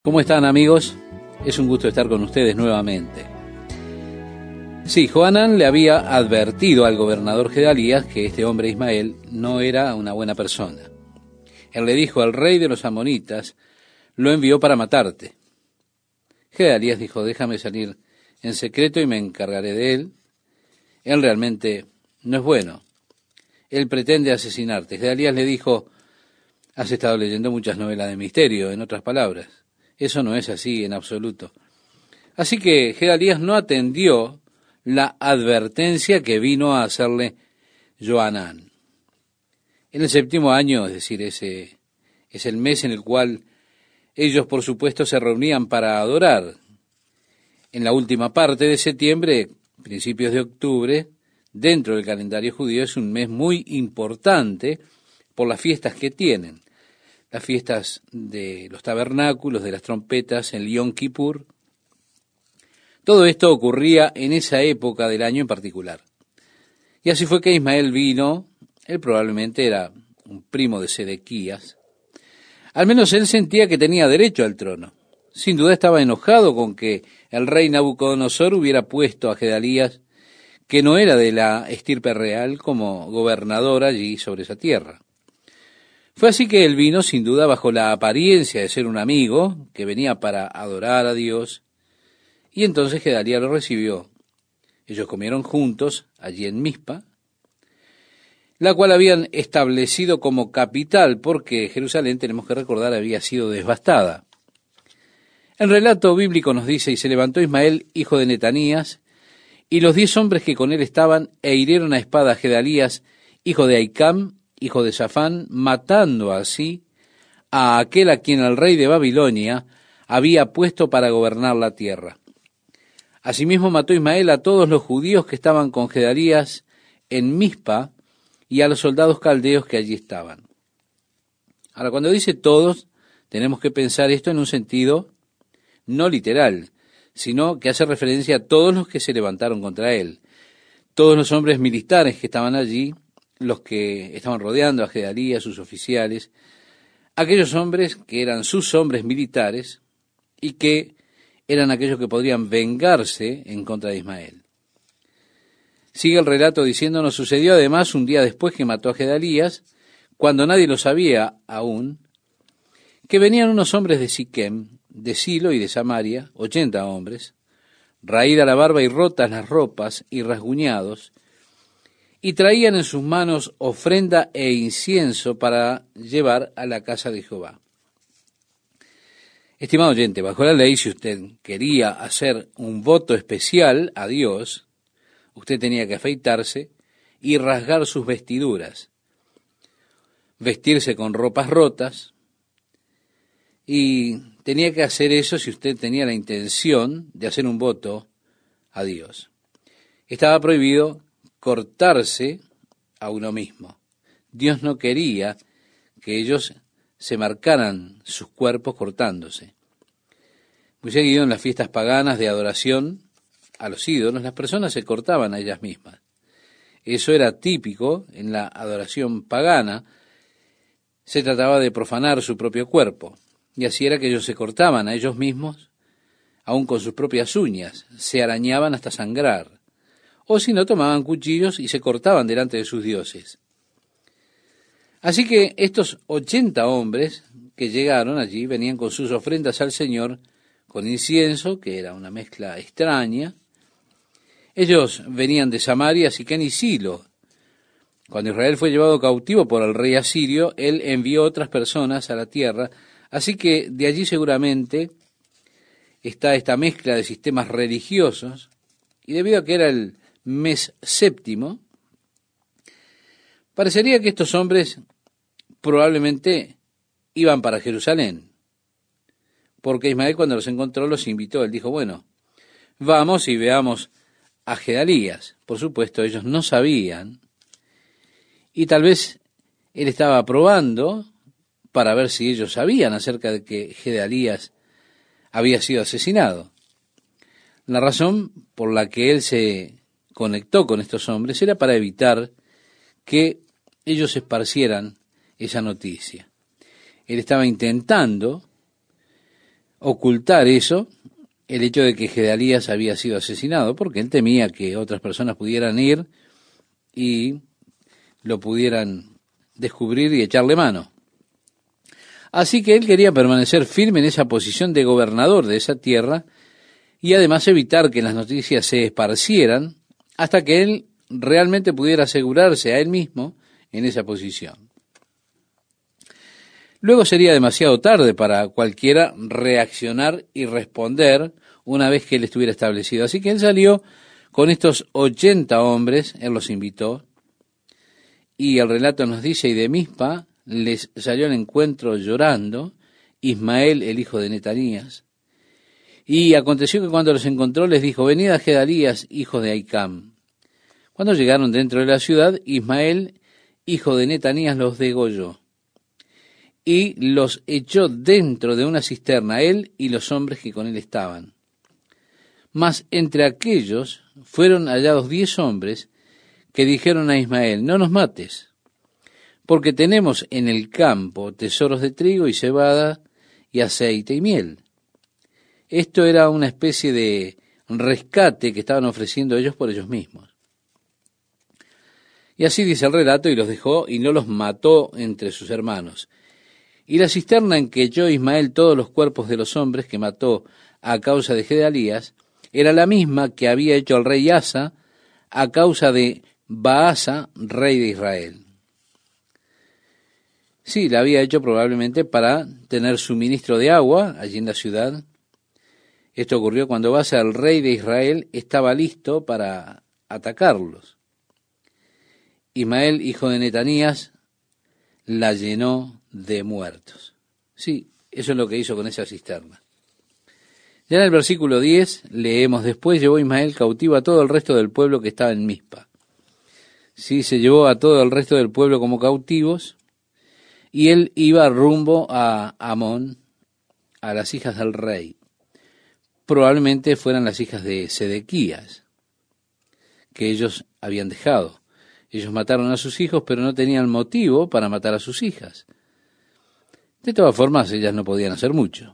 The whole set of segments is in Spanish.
¿Cómo están, amigos? Es un gusto estar con ustedes nuevamente. Sí, Johanán le había advertido al gobernador Gedalías que este hombre Ismael no era una buena persona. Él le dijo: al rey de los amonitas lo envió para matarte. Gedalías dijo: déjame salir en secreto y me encargaré de él. Él realmente no es bueno. Él pretende asesinarte. Gedalías le dijo: has estado leyendo muchas novelas de misterio, en otras palabras. Eso no es así en absoluto. Así que Gedalías no atendió la advertencia que vino a hacerle Johanán. En el 7º año, es decir, ese es el mes en el cual ellos, por supuesto, se reunían para adorar. En la última parte de septiembre, principios de octubre, dentro del calendario judío, es un mes muy importante por las fiestas que tienen. Las fiestas de los tabernáculos, de las trompetas, el Yom Kippur. Todo esto ocurría en esa época del año en particular. Y así fue que Ismael vino. Él probablemente era un primo de Sedequías. Al menos él sentía que tenía derecho al trono. Sin duda estaba enojado con que el rey Nabucodonosor hubiera puesto a Gedalías, que no era de la estirpe real, como gobernador allí sobre esa tierra. Fue así que él vino, sin duda, bajo la apariencia de ser un amigo, que venía para adorar a Dios, y entonces Gedalías lo recibió. Ellos comieron juntos, allí en Mizpa, la cual habían establecido como capital, porque Jerusalén, tenemos que recordar, había sido devastada. El relato bíblico nos dice: y se levantó Ismael, hijo de Netanías, y los 10 hombres que con él estaban, e hirieron a espada a Gedalías, hijo de Ahicam, hijo de Safán, matando así a aquel a quien el rey de Babilonia había puesto para gobernar la tierra. Asimismo mató Ismael a todos los judíos que estaban con Gedalías en Mizpa y a los soldados caldeos que allí estaban. Ahora, cuando dice todos, tenemos que pensar esto en un sentido no literal, sino que hace referencia a todos los que se levantaron contra él. Todos los hombres militares que estaban allí, los que estaban rodeando a Gedalías, sus oficiales, aquellos hombres que eran sus hombres militares y que eran aquellos que podrían vengarse en contra de Ismael. Sigue el relato diciéndonos: sucedió además un día después que mató a Gedalías, cuando nadie lo sabía aún, que venían unos hombres de Siquem, de Silo y de Samaria, 80 hombres, raída la barba y rotas las ropas y rasguñados, y traían en sus manos ofrenda e incienso para llevar a la casa de Jehová. Estimado oyente, bajo la ley, si usted quería hacer un voto especial a Dios, usted tenía que afeitarse y rasgar sus vestiduras, vestirse con ropas rotas, y tenía que hacer eso si usted tenía la intención de hacer un voto a Dios. Estaba prohibido cortarse a uno mismo. Dios no quería que ellos se marcaran sus cuerpos cortándose. Muy seguido en las fiestas paganas de adoración a los ídolos, las personas se cortaban a ellas mismas. Eso era típico en la adoración pagana. Se trataba de profanar su propio cuerpo, y así era que ellos se cortaban a ellos mismos, aun con sus propias uñas, se arañaban hasta sangrar. O si no, tomaban cuchillos y se cortaban delante de sus dioses. Así que estos 80 hombres que llegaron allí venían con sus ofrendas al Señor, con incienso, que era una mezcla extraña. Ellos venían de Samaria, Siquén y Silo. Cuando Israel fue llevado cautivo por el rey asirio, él envió otras personas a la tierra, así que de allí seguramente está esta mezcla de sistemas religiosos, y debido a que era el mes séptimo, parecería que estos hombres probablemente iban para Jerusalén, porque Ismael, cuando los encontró, los invitó. Él dijo: bueno, vamos y veamos a Gedalías. Por supuesto, ellos no sabían, y tal vez él estaba probando para ver si ellos sabían acerca de que Gedalías había sido asesinado. La razón por la que él se conectó con estos hombres era para evitar que ellos esparcieran esa noticia. Él estaba intentando ocultar eso, el hecho de que Gedalías había sido asesinado, porque él temía que otras personas pudieran ir y lo pudieran descubrir y echarle mano. Así que él quería permanecer firme en esa posición de gobernador de esa tierra y además evitar que las noticias se esparcieran hasta que él realmente pudiera asegurarse a él mismo en esa posición. Luego sería demasiado tarde para cualquiera reaccionar y responder una vez que él estuviera establecido. Así que él salió con estos 80 hombres, él los invitó, y el relato nos dice, y de Mizpa les salió al encuentro llorando Ismael, el hijo de Netanías. Y aconteció que cuando los encontró les dijo, venid a Gedalías, hijo de Ahicam. Cuando llegaron dentro de la ciudad, Ismael, hijo de Netanías, los degolló y los echó dentro de una cisterna, él y los hombres que con él estaban. Mas entre aquellos fueron hallados 10 hombres que dijeron a Ismael, no nos mates, porque tenemos en el campo tesoros de trigo y cebada y aceite y miel. Esto era una especie de rescate que estaban ofreciendo ellos por ellos mismos. Y así dice el relato, y los dejó y no los mató entre sus hermanos. Y la cisterna en que echó Ismael todos los cuerpos de los hombres que mató a causa de Gedalías, era la misma que había hecho el rey Asa a causa de Baasa, rey de Israel. Sí, la había hecho probablemente para tener suministro de agua allí en la ciudad. Esto ocurrió cuando Baasa, el rey de Israel, estaba listo para atacarlos. Ismael, hijo de Netanías, la llenó de muertos. Sí, eso es lo que hizo con esa cisterna. Ya en el versículo 10 leemos, después llevó Ismael cautivo a todo el resto del pueblo que estaba en Mizpa. Sí, se llevó a todo el resto del pueblo como cautivos, y él iba rumbo a Amón, a las hijas del rey. Probablemente fueran las hijas de Sedequías, que ellos habían dejado. Ellos mataron a sus hijos, pero no tenían motivo para matar a sus hijas. De todas formas, ellas no podían hacer mucho.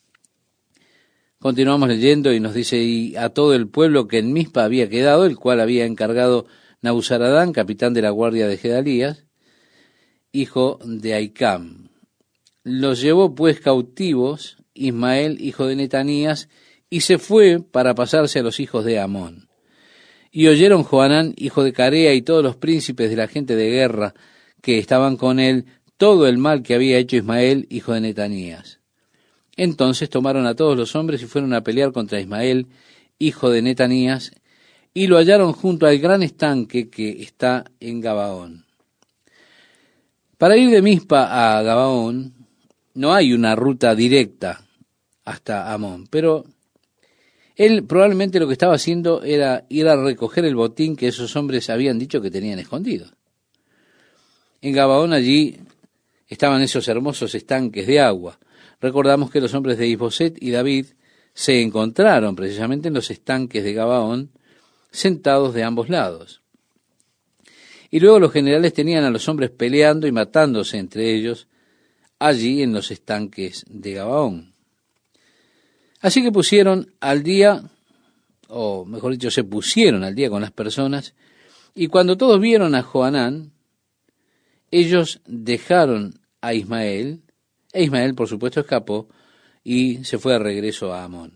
Continuamos leyendo y nos dice, y a todo el pueblo que en Mizpa había quedado, el cual había encargado Nabuzaradán, capitán de la guardia de Gedalías, hijo de Ahicam. Los llevó pues cautivos Ismael, hijo de Netanías, y se fue para pasarse a los hijos de Amón. Y oyeron Johanán, hijo de Carea, y todos los príncipes de la gente de guerra que estaban con él, todo el mal que había hecho Ismael, hijo de Netanías. Entonces tomaron a todos los hombres y fueron a pelear contra Ismael, hijo de Netanías, y lo hallaron junto al gran estanque que está en Gabaón. Para ir de Mizpa a Gabaón no hay una ruta directa hasta Amón, pero él probablemente lo que estaba haciendo era ir a recoger el botín que esos hombres habían dicho que tenían escondido. En Gabaón allí estaban esos hermosos estanques de agua. Recordamos que los hombres de Isboset y David se encontraron precisamente en los estanques de Gabaón, sentados de ambos lados. Y luego los generales tenían a los hombres peleando y matándose entre ellos allí en los estanques de Gabaón. Así que pusieron al día, o mejor dicho, se pusieron al día con las personas, y cuando todos vieron a Johanán, ellos dejaron a Ismael, e Ismael por supuesto escapó y se fue de regreso a Amón.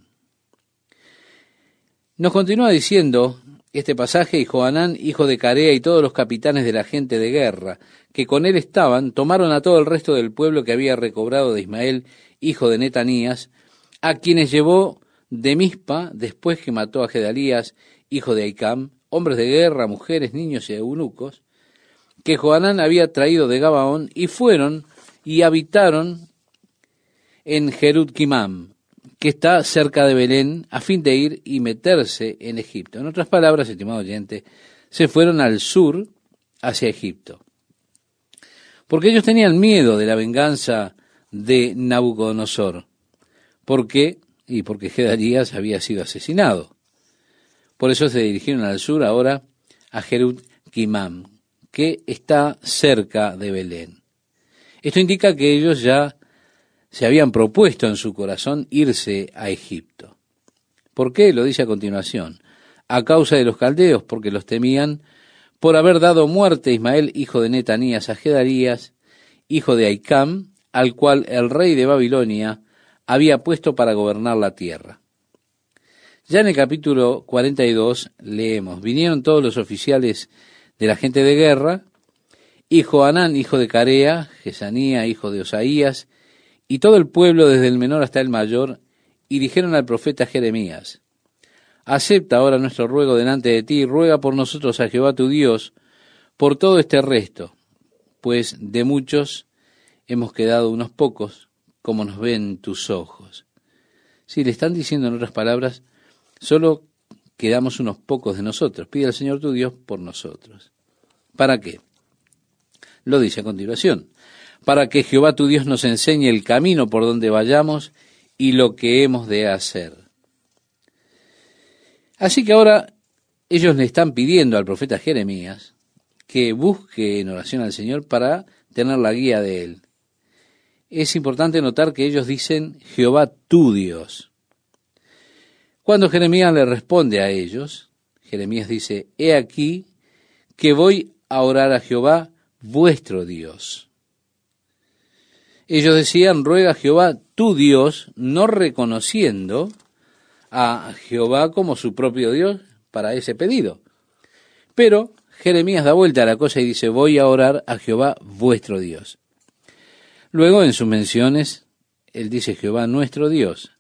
Nos continúa diciendo este pasaje, y Johanán, hijo de Carea, y todos los capitanes de la gente de guerra que con él estaban, tomaron a todo el resto del pueblo que había recobrado de Ismael, hijo de Netanías, a quienes llevó de Mizpa después que mató a Gedalías, hijo de Ahicam, hombres de guerra, mujeres, niños y eunucos, que Johanán había traído de Gabaón, y fueron y habitaron en Jerut-Kimam, que está cerca de Belén, a fin de ir y meterse en Egipto. En otras palabras, estimado oyente, se fueron al sur, hacia Egipto. Porque ellos tenían miedo de la venganza de Nabucodonosor. ¿Por qué? Y porque Gedalías había sido asesinado. Por eso se dirigieron al sur ahora a Jerut-Kimam, que está cerca de Belén. Esto indica que ellos ya se habían propuesto en su corazón irse a Egipto. ¿Por qué? Lo dice a continuación. A causa de los caldeos, porque los temían, por haber dado muerte a Ismael, hijo de Netanías, a Gedarías, hijo de Ahicam, al cual el rey de Babilonia había puesto para gobernar la tierra. Ya en el capítulo 42 leemos, vinieron todos los oficiales de la gente de guerra, y Johanán, hijo de Carea, Jesanía, hijo de Osaías, y todo el pueblo, desde el menor hasta el mayor, y dijeron al profeta Jeremías, acepta ahora nuestro ruego delante de ti, y ruega por nosotros a Jehová tu Dios, por todo este resto, pues de muchos hemos quedado unos pocos, como nos ven tus ojos. Sí, le están diciendo en otras palabras, solo quedamos unos pocos de nosotros. Pide al Señor tu Dios por nosotros. ¿Para qué? Lo dice a continuación. Para que Jehová tu Dios nos enseñe el camino por donde vayamos y lo que hemos de hacer. Así que ahora ellos le están pidiendo al profeta Jeremías que busque en oración al Señor para tener la guía de él. Es importante notar que ellos dicen Jehová tu Dios. Cuando Jeremías le responde a ellos, Jeremías dice, he aquí que voy a orar a Jehová vuestro Dios. Ellos decían, ruega a Jehová tu Dios, no reconociendo a Jehová como su propio Dios para ese pedido. Pero Jeremías da vuelta a la cosa y dice, voy a orar a Jehová vuestro Dios. Luego en sus menciones, él dice Jehová nuestro Dios.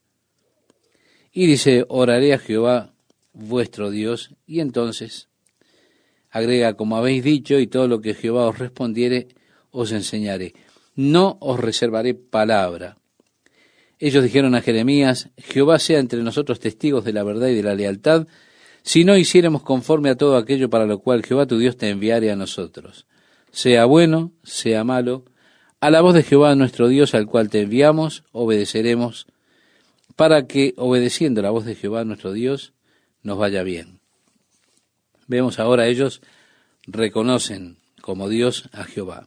Y dice, oraré a Jehová vuestro Dios. Y entonces agrega, como habéis dicho, y todo lo que Jehová os respondiere, os enseñaré. No os reservaré palabra. Ellos dijeron a Jeremías, Jehová sea entre nosotros testigos de la verdad y de la lealtad, si no hiciéramos conforme a todo aquello para lo cual Jehová tu Dios te enviare a nosotros. Sea bueno, sea malo, a la voz de Jehová nuestro Dios, al cual te enviamos, obedeceremos, para que, obedeciendo la voz de Jehová nuestro Dios, nos vaya bien. Vemos ahora, ellos reconocen como Dios a Jehová.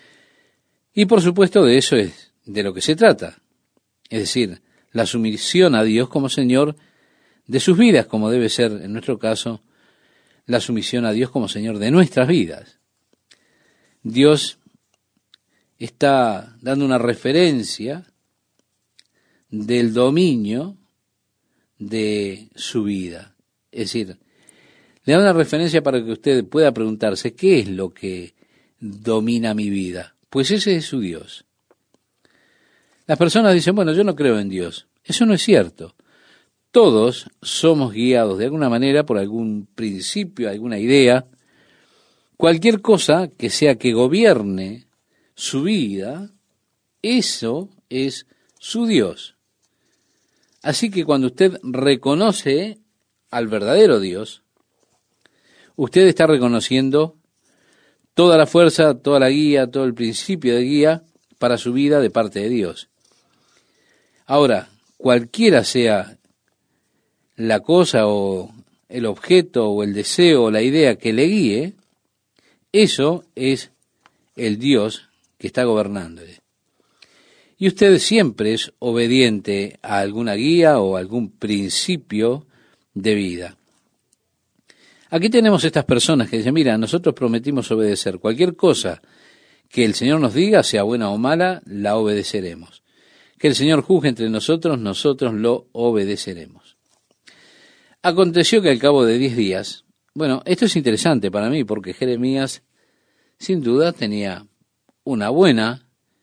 Y por supuesto de eso es de lo que se trata. Es decir, la sumisión a Dios como Señor de sus vidas, como debe ser en nuestro caso, la sumisión a Dios como Señor de nuestras vidas. Dios está dando una referencia del dominio de su vida. Es decir, le da una referencia para que usted pueda preguntarse, ¿qué es lo que domina mi vida? Pues ese es su Dios. Las personas dicen, bueno, yo no creo en Dios. Eso no es cierto. Todos somos guiados de alguna manera por algún principio, alguna idea. Cualquier cosa que sea que gobierne su vida, eso es su Dios. Así que cuando usted reconoce al verdadero Dios, usted está reconociendo toda la fuerza, toda la guía, todo el principio de guía para su vida de parte de Dios. Ahora, cualquiera sea la cosa o el objeto o el deseo o la idea que le guíe, eso es el Dios que está gobernándole. Y usted siempre es obediente a alguna guía o algún principio de vida. Aquí tenemos estas personas que dicen, mira, nosotros prometimos obedecer. Cualquier cosa que el Señor nos diga, sea buena o mala, la obedeceremos. Que el Señor juzgue entre nosotros, nosotros lo obedeceremos. Aconteció que al cabo de 10 días, bueno, esto es interesante para mí porque Jeremías sin duda tenía una buena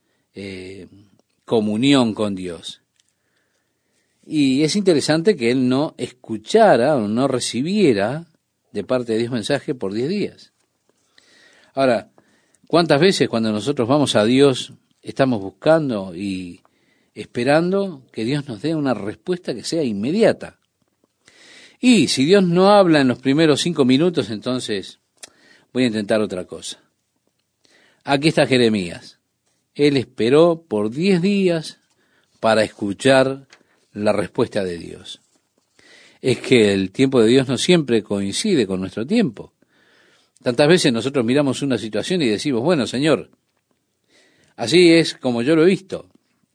comunión con Dios. Y es interesante que él no escuchara o no recibiera de parte de Dios mensaje por 10 días. Ahora, ¿cuántas veces cuando nosotros vamos a Dios estamos buscando y esperando que Dios nos dé una respuesta que sea inmediata? Y si Dios no habla en los primeros 5 minutos, entonces voy a intentar otra cosa. Aquí está Jeremías. Él esperó por 10 días para escuchar la respuesta de Dios. Es que el tiempo de Dios no siempre coincide con nuestro tiempo. Tantas veces nosotros miramos una situación y decimos, bueno, Señor, así es como yo lo he visto.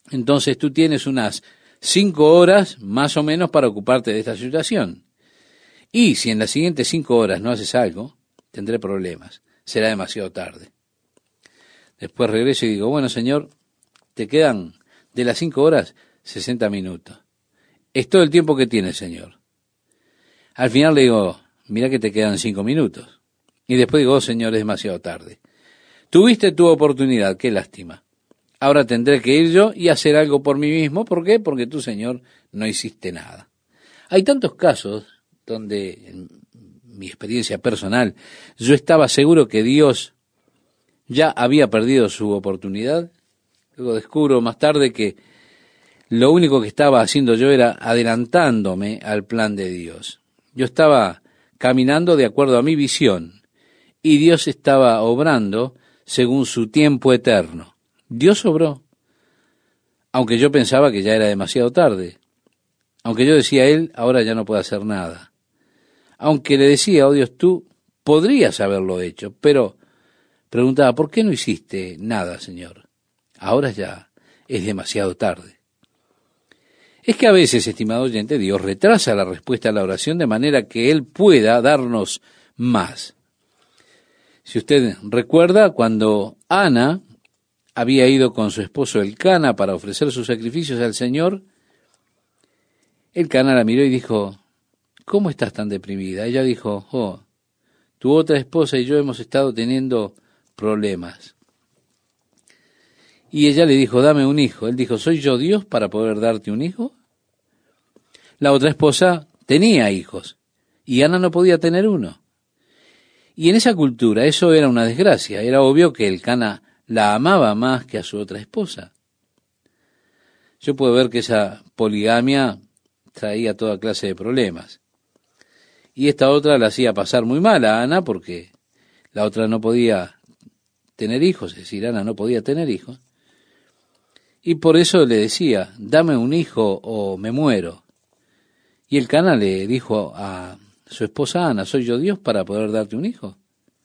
Entonces tú tienes unas 5 horas más o menos para ocuparte de esta situación. Y si en las siguientes 5 horas no haces algo, tendré problemas. Será demasiado tarde. Después regreso y digo, bueno, Señor, te quedan de las 5 horas 60 minutos. Es todo el tiempo que tienes, Señor. Al final le digo, mira que te quedan 5 minutos. Y después digo, oh, Señor, es demasiado tarde. Tuviste tu oportunidad, qué lástima. Ahora tendré que ir yo y hacer algo por mí mismo. ¿Por qué? Porque tú, Señor, no hiciste nada. Hay tantos casos donde, en mi experiencia personal, yo estaba seguro que Dios ya había perdido su oportunidad. Luego descubro más tarde que lo único que estaba haciendo yo era adelantándome al plan de Dios. Yo estaba caminando de acuerdo a mi visión y Dios estaba obrando según su tiempo eterno. Dios obró, aunque yo pensaba que ya era demasiado tarde, aunque yo decía a Él, ahora ya no puedo hacer nada, aunque le decía, oh Dios, tú podrías haberlo hecho, pero preguntaba, ¿por qué no hiciste nada, Señor? Ahora ya es demasiado tarde. Es que a veces, estimado oyente, Dios retrasa la respuesta a la oración de manera que Él pueda darnos más. Si usted recuerda, cuando Ana había ido con su esposo Elcana para ofrecer sus sacrificios al Señor, Elcana la miró y dijo, ¿cómo estás tan deprimida? Ella dijo, oh, tu otra esposa y yo hemos estado teniendo problemas. Y ella le dijo, dame un hijo. Él dijo, ¿soy yo Dios para poder darte un hijo? La otra esposa tenía hijos y Ana no podía tener uno. Y en esa cultura eso era una desgracia. Era obvio que Elcana la amaba más que a su otra esposa. Yo puedo ver que esa poligamia traía toda clase de problemas. Y esta otra la hacía pasar muy mal a Ana porque la otra no podía tener hijos, es decir, Ana no podía tener hijos. Y por eso le decía, dame un hijo o me muero. Y Elcana le dijo a su esposa Ana, ¿soy yo Dios para poder darte un hijo?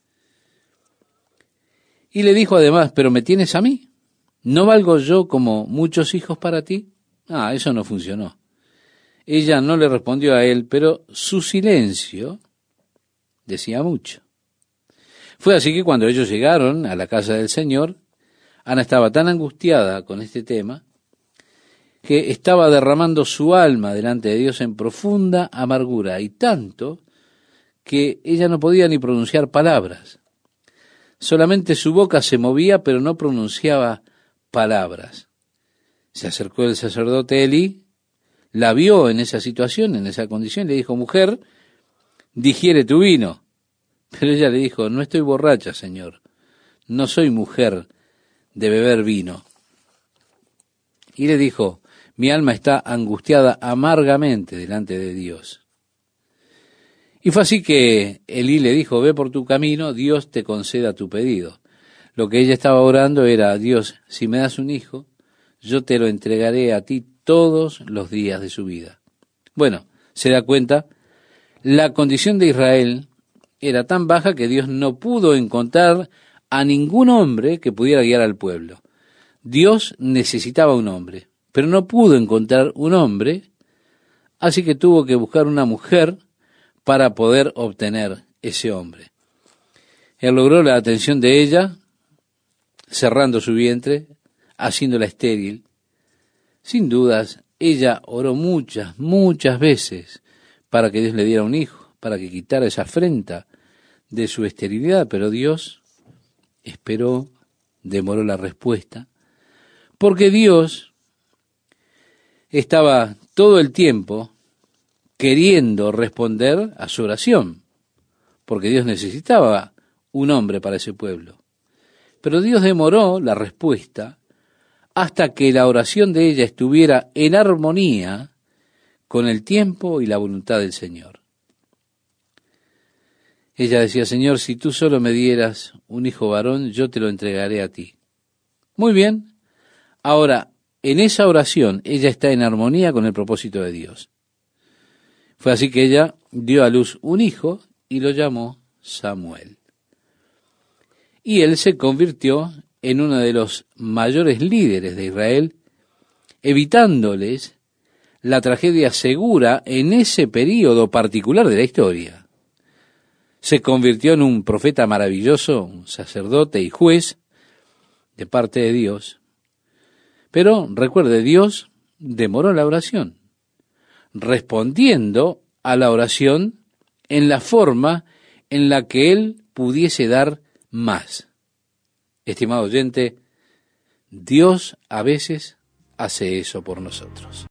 Y le dijo además, ¿pero me tienes a mí? ¿No valgo yo como muchos hijos para ti? Eso no funcionó. Ella no le respondió a él, pero su silencio decía mucho. Fue así que cuando ellos llegaron a la casa del Señor, Ana estaba tan angustiada con este tema que estaba derramando su alma delante de Dios en profunda amargura, y tanto que ella no podía ni pronunciar palabras. Solamente su boca se movía, pero no pronunciaba palabras. Se acercó el sacerdote Elí, la vio en esa situación, en esa condición, y le dijo, mujer, digiere tu vino. Pero ella le dijo, no estoy borracha, Señor, no soy mujer de beber vino. Y le dijo, mi alma está angustiada amargamente delante de Dios. Y fue así que Elí le dijo, ve por tu camino, Dios te conceda tu pedido. Lo que ella estaba orando era, Dios, si me das un hijo, yo te lo entregaré a ti todos los días de su vida. Bueno, se da cuenta, la condición de Israel era tan baja que Dios no pudo encontrar a ningún hombre que pudiera guiar al pueblo. Dios necesitaba un hombre, pero no pudo encontrar un hombre, así que tuvo que buscar una mujer para poder obtener ese hombre. Él logró la atención de ella, cerrando su vientre, haciéndola estéril. Sin dudas, ella oró muchas, muchas veces para que Dios le diera un hijo, para que quitara esa afrenta de su esterilidad, pero Dios esperó, demoró la respuesta, porque Dios estaba todo el tiempo queriendo responder a su oración, porque Dios necesitaba un hombre para ese pueblo. Pero Dios demoró la respuesta hasta que la oración de ella estuviera en armonía con el tiempo y la voluntad del Señor. Ella decía, Señor, si tú solo me dieras un hijo varón, yo te lo entregaré a ti. Muy bien. Ahora, en esa oración, ella está en armonía con el propósito de Dios. Fue así que ella dio a luz un hijo y lo llamó Samuel. Y él se convirtió en uno de los mayores líderes de Israel evitándoles la tragedia segura en ese período particular de la historia. Se convirtió en un profeta maravilloso, un sacerdote y juez de parte de Dios. Pero recuerde, Dios demoró la oración, respondiendo a la oración en la forma en la que Él pudiese dar más. Estimado oyente, Dios a veces hace eso por nosotros.